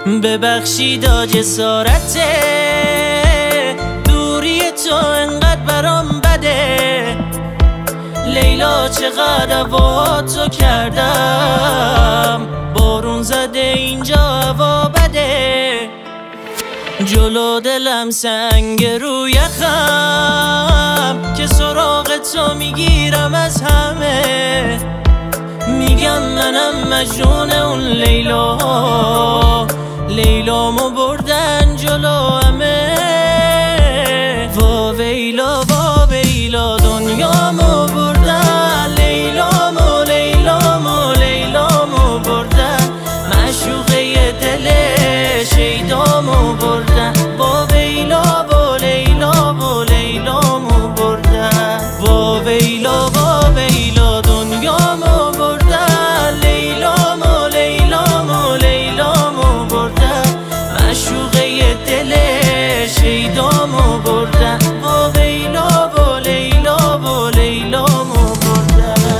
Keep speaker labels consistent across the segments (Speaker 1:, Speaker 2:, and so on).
Speaker 1: ببخشید جسارته دوری تو انقدر برام بده. لیلا چقدر هواتو کردم، بارون زده اینجا هوا بده. جلو دلم سنگ رو یخم که سراغ تو میگیرم از همه. میگم منم مجنون اون لیلامو بردن جلو همه. وا ویلا دنیامو بردن. لیلامو بردن. معشوقه دل شیدامو بردن. وا لیلامو بردن. وا ویلا دنیامو بردن. لیلامو بردن. معشوقه دل شیدامو بردن. وا لیلامو بردن.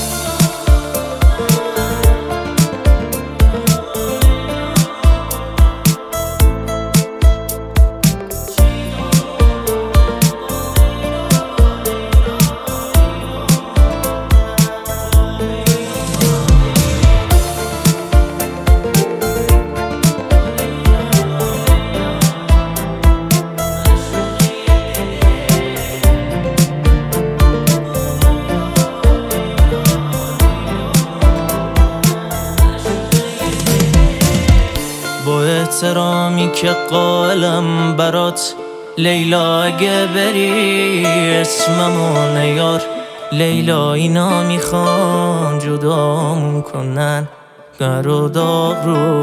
Speaker 1: با احترامی که قائلم برات لیلا، اگه بری اسممو نیار. لیلا اینا میخوان جدامون کنن، گر و داغ رو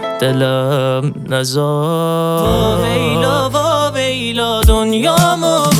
Speaker 1: دلم نزار. وا ویلا دنیامو